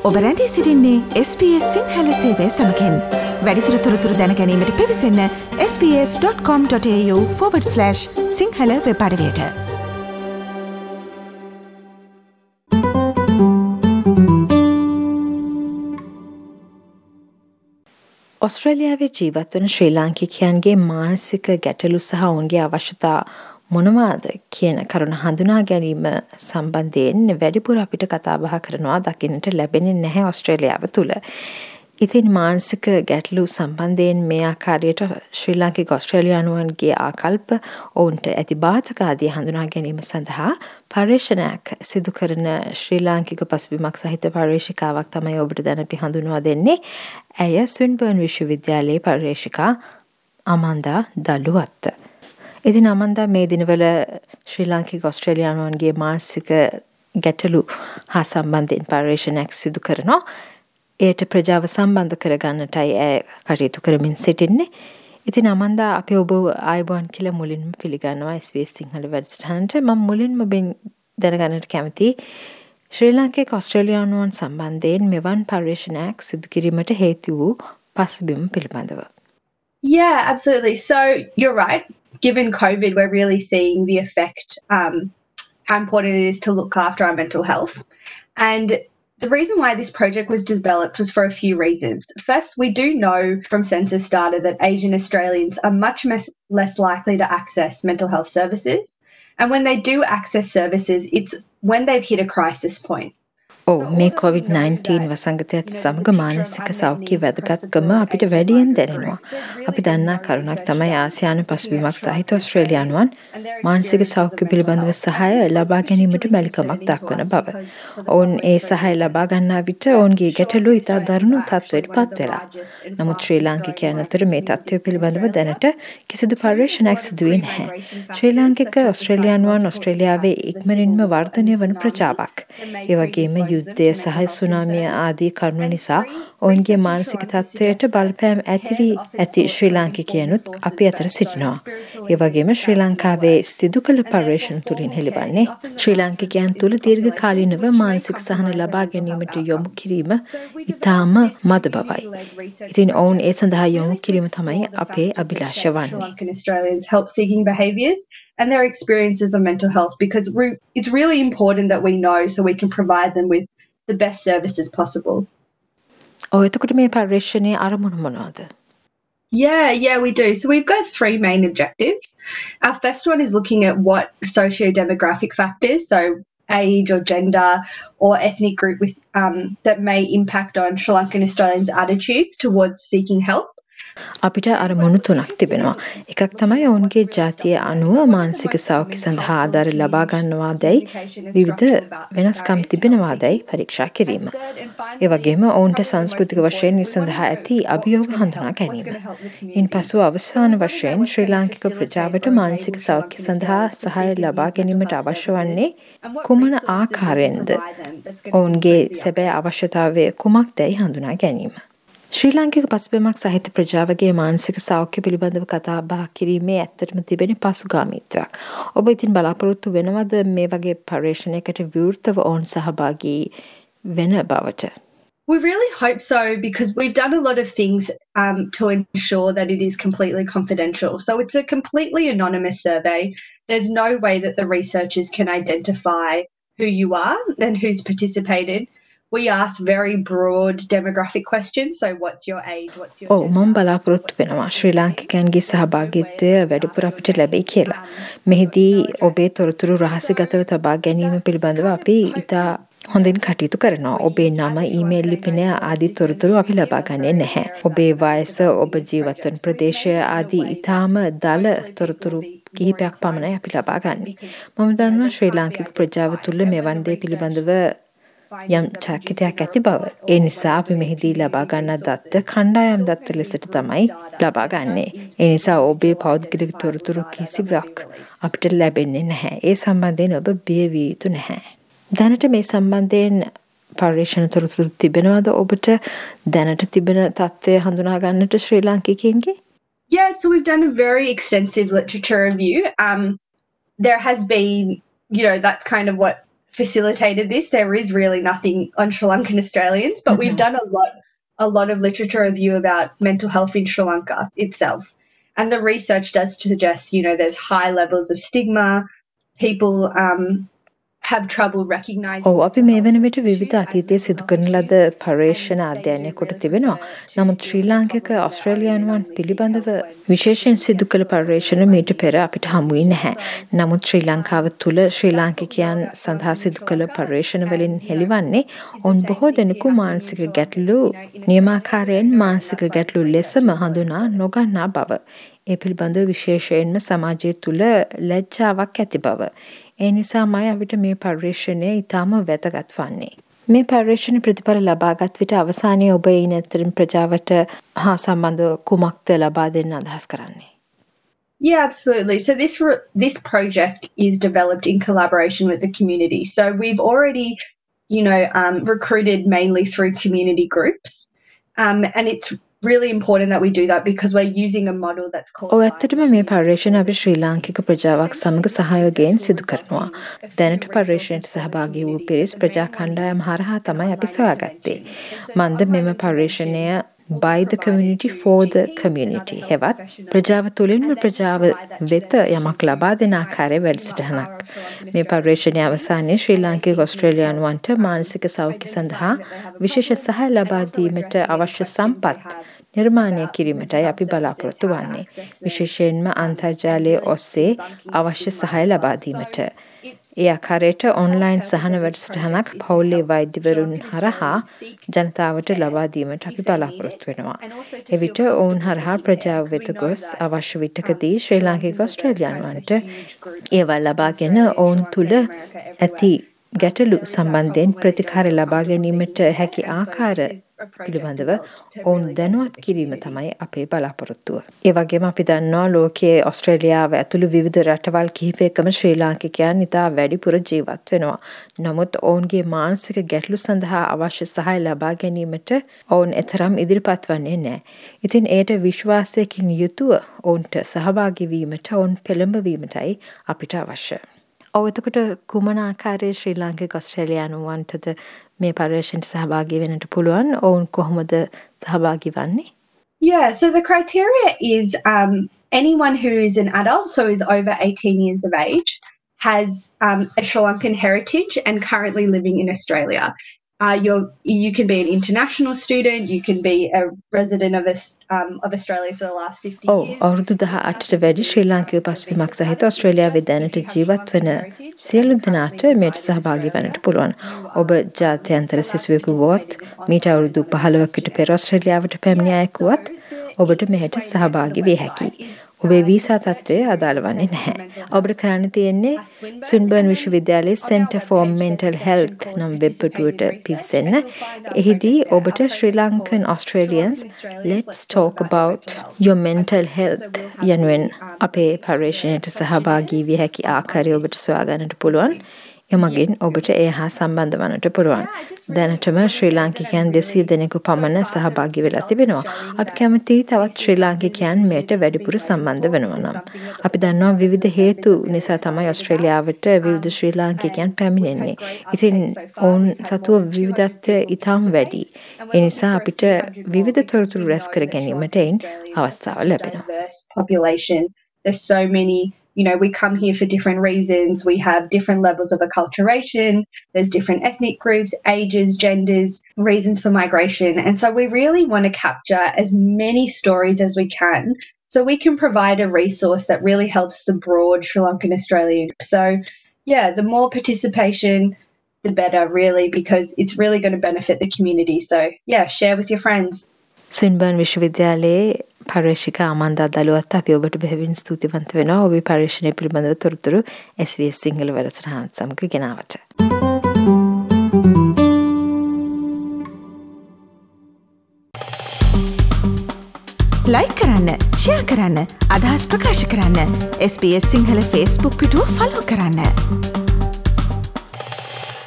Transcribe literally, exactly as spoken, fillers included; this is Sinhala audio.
ඔබ රැඳී සිටින්නේ එස් බී එස් සිංහල සේවය සමගින්. වැඩිදුර තොරතුරු දැන ගැනීමට පිවිසන්න S B S dot com dot AU forward slash Sinhala web අඩවියට. ඔස්ට්‍රේලියාවේ ජීවත් වන ශ්‍රී ලාංකිකයන්ගේ මානසික ගැටලු සහ ඔවුන්ගේ අවශ්‍යතා මොනවාද කියන කරුණ හඳුනා ගැනීම සම්බන්ධයෙන් වැඩිපුර අපිට කතා බහ කරනවා දකින්නට ලැබෙන්නේ නැහැ ඔස්ට්‍රේලියාව තුළ. ඉතින් මානසික ගැටලු සම්බන්ධයෙන් මේ ආකාරයට ශ්‍රී ලාංකික ඔස්ට්‍රේලියානුවන්ගේ ආකල්ප ඔවුන්ට ඇති බාධක ආදී හඳුනා ගැනීම සඳහා පර්යේෂණයක් සිදු කරන ශ්‍රී ලාංකික පසුබිමක් සහිත පර්යේෂිකාවක් තමයි ඔබට දැන් අපි හඳුන්වා දෙන්නේ. ඇය ස්වින්බර්න් විශ්වවිද්‍යාලයේ පර්යේෂිකා අමන්දා දලුවත්. ඉතින් අමන්දා මේ දිනවල ශ්‍රී ලාංකික ඔස්ට්‍රේලියානුවන්ගේ මානසික ගැටලු හා සම්බන්ධයෙන් පර්යේෂණයක් සිදු කරනවා. එයට ප්‍රජාව සම්බන්ධ කරගන්නටයි ඇය කටයුතු කරමින් සිටින්නේ. ඉතින් අමන්දා අපි ඔබ ආයුබෝවන් කියලා මුලින්ම පිළිගන්නවා එස් බී එස් සිංහල වැඩසටහනට. මම මුලින්ම දැනගන්නට කැමතියි ශ්‍රී ලාංකික ඔස්ට්‍රේලියානුවන් සම්බන්ධයෙන් මෙවන් පර්යේෂණයක් සිදු කිරීමට හේතු වූ පසුබිම පිළිබඳව. Yeah, absolutely. So you're right. Given COVID, we're really seeing the effect, um, how important it is to look after our mental health. And the reason why this project was developed was for a few reasons. First, we do know from census data that Asian Australians are much mes- less likely to access mental health services. And when they do access services, it's when they've hit a crisis point. ඔව් මේ කොවිඩ් නයින්ටීන් වසංගතයත් සමග මානසික සෞඛ්‍ය වැදගත්කම අපිට වැඩියෙන් දැනෙනවා. අපි දන්නා කරුණක් තමයි ආසියානු පසුබිමක් සහිත ඔස්ට්‍රේලියානුවන් මානසික සෞඛ්‍ය පිළිබඳව සහාය ලබා ගැනීමට මැලිකමක් දක්වන බව. ඔවුන් ඒ සහාය ලබා ගන්නා විට ඔවුන්ගේ ගැටලු ඉතා දරුණු තත්ත්වයට පත් වෙලා. නමුත් ශ්‍රී ලාංකිකයන් අතර මේ තත්ත්වය පිළිබඳව දැනට කිසිදු පර්යේෂණයක් සිදු වී නැහැ. ශ්‍රී ලාංකික ඔස්ට්‍රේලියානුවන් ඔස්ට්‍රේලියාවේ ඉක්මනින්ම වර්ධනය වන ප්‍රජාවක්. ඒ වගේම යුද්ධය සහ සුනාමිය ආදී කරුණු නිසා ඔවුන්ගේ මානසික තත්ත්වයට බලපෑම් ඇති වී ඇති ශ්‍රී ලාංකිකයනුත් අපි අතර සිටිනවා. ඒ වගේම ශ්‍රී ලංකාවේ සිදු කළ පර්යේෂණ තුළින් හෙළිවන්නේ ශ්‍රී ලාංකිකයන් තුළ දීර්ඝකාලීනව මානසික සහන ලබා ගැනීමට යොමු කිරීම ඉතාම මද බවයි. ඉතින් ඔවුන් ඒ සඳහා යොමු කිරීම තමයි අපේ අභිලාෂය වන්නේ. And their experiences of mental health, because we, it's really important that we know so we can provide them with the best services possible. Oh, එතකොට මේ පර්යේෂණයේ අරමුණ මොනවාද? Yeah, yeah, we do. So we've got three main objectives. Our first one is looking at what socio-demographic factors, so age or gender or ethnic group with um, that may impact on Sri Lankan Australians' attitudes towards seeking help. අපිට අරමුණු තුනක් තිබෙනවා. එකක් තමයි ඔවුන්ගේ ජාතිය අනුව මානසික සෞඛ්‍ය සඳහා ආධාර ලබා ගන්නවාදැයි විවිධ වෙනස්කම් තිබෙනවාදැයි පරීක්ෂා කිරීම. ඒ වගේම ඔවුන්ට සංස්කෘතික වශයෙන් ඒ සඳහා ඇති අභියෝග හඳුනා ගැනීම. ඉන්පසු අවසාන වශයෙන් ශ්‍රී ලාංකික ප්‍රජාවට මානසික සෞඛ්‍ය සඳහා සහාය ලබා ගැනීමට අවශ්‍ය වන්නේ කුමන ආකාරයෙන්ද? ඔවුන්ගේ සැබෑ අවශ්‍යතාවය කුමක්දැයි හඳුනා ගැනීම. ශ්‍රී ලාංකික පසුබිමක් සහිත ප්‍රජාවගේ මානසික සෞඛ්‍ය පිළිබඳව කතා බහ කිරීමේ ඇත්තටම තිබෙන පසුගාමීත්වයක්. ඔබ ඉතින් බලාපොරොත්තු වෙනවද මේ වගේ පර්යේෂණයකට විවෘතව ඔවුන් සහභාගී වෙන බවට? We really hope so, because we've done a lot of things um, to ensure that it is completely confidential. So it's a completely anonymous survey. There's no way that the researchers can identify who you are and who's participated. We ask very broad demographic questions. So what's your age? What's your gender? ඔව් මම බලාපොරොත්තු වෙනවා ශ්‍රී ලාංකිකයන්ගේ සහභාගීත්වය වැඩිපුර අපිට ලැබෙයි කියලා. මෙහිදී ඔබේ තොරතුරු රහසිගතව තබා ගැනීම පිළිබඳව අපි ඉතා හොඳින් කටයුතු කරනවා. ඔබේ නම, ඊමේල් ලිපිනය ආදී තොරතුරු අපි ලබා ගන්නේ නැහැ. ඔබේ වයස, ඔබ ජීවත් වන ප්‍රදේශය ආදී ඉතාම දල තොරතුරු කිහිපයක් පමණයි අපි ලබා ගන්නේ. මම දන්නවා ශ්‍රී ලාංකික ප්‍රජාව තුළ මෙවන් දේ පිළිබඳව යම් චකිතයක් ඇති බව. ඒ නිසා අපි මෙහිදී ලබා ගන්නා දත්ත කණ්ඩායම් දත්ත ලෙසට තමයි ලබා ගන්නේ. ඒ නිසා ඔබේ පෞද්ගලික තොරතුරු කිසිවක් අපිට ලැබෙන්නේ නැහැ. ඒ සම්බන්ධයෙන් ඔබ බිය විය යුතු නැහැ. දැනට මේ සම්බන්ධයෙන් පර්යේෂණ තොරතුරු තිබෙනවද ඔබට දැනට තිබෙන තත්ත්වය හඳුනා ගන්නට ශ්‍රී ලාංකිකයන්ගේ? Yeah, so we've done a very extensive literature review. Um, there has been, you know, that's kind of what facilitated this. There is really nothing on Sri Lankan Australians, but mm-hmm. we've done a lot, a lot of literature review about mental health in Sri Lanka itself. And the research does suggest, you know, there's high levels of stigma. People um, have trouble recognizing. ඔව් අපි මේ වෙන විට විවිධ අතීතයේ සිදු කරන ලද පර්යේෂණ අධ්‍යයනය කොට තිබෙනවා. නමුත් ශ්‍රී ලාංකික ඔස්ට්‍රේලියානුවන් පිළිබඳව විශේෂයෙන් සිදු කළ පර්යේෂණ මීට පෙර අපිට හමු වී නැහැ. නමුත් ශ්‍රී ලංකාව තුළ ශ්‍රී ලාංකිකයන් සඳහා සිදු කළ පර්යේෂණ වලින් හෙළිවන්නේ ඔවුන් බොහෝ දෙනෙකු මානසික ගැටලු නියමාකාරයෙන් මානසික ගැටලු ලෙසම හඳුනා නොගන්නා බව. ඒ පිළිබඳව විශේෂයෙන්ම සමාජය තුළ ලැජ්ජාවක් ඇති බව. ඒ නිසාමයි අපිට මේ පර්යේෂණය ඉතාම වැදගත් වන්නේ. මේ පර්යේෂණ ප්‍රතිඵල ලබාගත් විට අවසානයේ ඔබ ඒ නැතරින් ප්‍රජාවට හා සම්බන්ධව කුමක්ද ලබා දෙන්න අදහස් කරන්නේ? Yeah, absolutely. So this re- this project is developed in collaboration with the community. So we've already, you know, um, recruited mainly through community groups, um, and it's really important that we do that because we're using a model that's called. ඔව් ඇත්තටම මේ පර්යේෂණ අපි ශ්‍රී ලාංකික ප්‍රජාවක් සමග සහයෝගයෙන් සිදු කරනවා. දැනට පර්යේෂණයට සහභාගී වූ පිරිස් ප්‍රජා කණ්ඩායම හරහා තමයි අපි සොයාගත්තේ. මන්ද මෙම පර්යේෂණය by the community for the community හෙවත් ප්‍රජාව තුළින්ම ප්‍රජාව වෙත යමක් ලබා දෙන ආකාරයේ වැඩසටහනක්. මේ පර්යේෂණයේ අවසානයේ ශ්‍රී ලාංකික ඔස්ට්‍රේලියානුවන්ට මානසික සෞඛ්‍ය සඳහා විශේෂ සහාය ලබා දීමට අවශ්‍ය සම්පත් නිර්මාණය කිරීමටයි අපි බලාපොරොත්තු වන්නේ. විශේෂයෙන්ම අන්තර්ජාලයේ ඔස්සේ අවශ්‍ය සහාය ලබා දීමට. ඒ ආකාරයට ඔන්ලයින් සහන වැඩසටහනක් පවුලේ වෛද්‍යවරුන් හරහා ජනතාවට ලබා දීමට අපි බලාපොරොත්තු වෙනවා. එවිට ඔවුන් හරහා ප්‍රජාව වෙත ගොස් අවශ්‍ය විටකදී ශ්‍රී ලාංකික ඔස්ට්‍රේලියානුවන්ට ඒවා ලබාගෙන ඔවුන් තුළ ඇති ගැටලු සම්බන්ධයෙන් ප්‍රතිකාර ලබා ගැනීමට හැකි ආකාර පිළිබඳව ඔවුන් දැනුවත් කිරීම තමයි අපේ බලාපොරොත්තුව. ඒ වගේම අපි දන්නවා ලෝකයේ ඔස්ට්‍රේලියාව ඇතුළු විවිධ රටවල් කිහිපයකම ශ්‍රී ලාංකිකයන් ඉතා වැඩිපුර ජීවත් වෙනවා. නමුත් ඔවුන්ගේ මානසික ගැටලු සඳහා අවශ්‍ය සහාය ලබා ගැනීමට ඔවුන් එතරම් ඉදිරිපත් වන්නේ නැහැ. ඉතින් ඒට විශ්වාසයකින් යුතුව ඔවුන්ට සහභාගී වීමට ඔවුන් පෙළඹවීමටයි අපිට අවශ්‍ය. ඔව් එතකොට කුමන ආකාරයේ ශ්‍රී ලාංකික ඔස්ට්‍රේලියානුවන්ටද මේ පර්යේෂණයට සහභාගී වෙන්නට පුළුවන්? ඔවුන් කොහොමද සහභාගී වන්නේ? Yeah, so the criteria is um, anyone who is an adult, so is over eighteen years of age, has um, a Sri Lankan heritage and currently living in Australia. Uh, you're, you can be an international student, you can be a resident of, um, of Australia for the last fifty oh, years. අවුරුදු දහඅටට වැඩි ශ්‍රී ලාංකික පසුබිමක් සහිත ඔස්ට්‍රේලියාවේ දැනට ජීවත් වන සියලු දෙනාට මේට සහභාගී වන්නට පුළුවන්. ඔබ ජාත්‍යන්තර සිසුවෙකු වුවොත්, මීට අවුරුදු පහළොවකට පෙර ඔස්ට්‍රේලියාවට පැමිණි අයෙකු වුවත් ඔබට මෙහෙට සහභාගී විය හැකියි. ඔබේ වීසා තත්ත්වය අදාළ වන්නේ නැහැ. ඔබට කරන්න තියෙන්නේ ස්වින්බර්න් විශ්වවිද්‍යාලයේ Centre for Mental Health නම් වෙබ් පිටුවට පිවිසෙන්න. එහිදී ඔබට Sri Lankan Australians Let's Talk About Your Mental Health යනුවෙන් අපේ පර්යේෂණයට සහභාගී විය හැකි ආකාරය ඔබට සොයා ගන්නට පුළුවන්. එමගින් ඔබට ඒ හා සම්බන්ධ වන්නට පුළුවන්. දැනටම ශ්‍රී ලාංකිකයන් දෙසිය දෙනෙකු පමණ සහභාගී වෙලා තිබෙනවා. අපි කැමතියි තවත් ශ්‍රී ලාංකිකයන් මේට වැඩිපුර සම්බන්ධ වෙනවා නම්. අපි දන්නවා විවිධ හේතු නිසා තමයි ඔස්ට්‍රේලියාවට විවිධ ශ්‍රී ලාංකිකයන් පැමිණෙන්නේ. ඉතින් ඔවුන් සතුව විවිධත්වය ඉතාම වැඩි. ඒ නිසා අපිට විවිධ තොරතුරු රැස් කර ගැනීමට එයින් අවස්ථාව ලැබෙනවා. There's so many, you know, we come here for different reasons. We have different levels of acculturation. There's different ethnic groups, ages, genders, reasons for migration. And so we really want to capture as many stories as we can so we can provide a resource that really helps the broad Sri Lankan Australian. So, yeah, the more participation, the better, really, because it's really going to benefit the community. So, yeah, share with your friends. ස්වින්බර්න් විශ්වවිද්‍යාලයේ පර්යේෂිකා අමන්දා දලුවත් අපි ඔබට බෙහෙවින් ස්තුතිවන්ත වෙනවා. ඔබේ පර්යේෂණය පිළිබඳව තොරතුරු S B S සිංහල වැඩසටහනත් සමග ගෙනාවට. ලයික් කරන්න, ෂෙයා කරන්න, අදහස් ප්‍රකාශ කරන්න. S B S Sinhala Facebook පිටුව ෆලෝ කරන්න.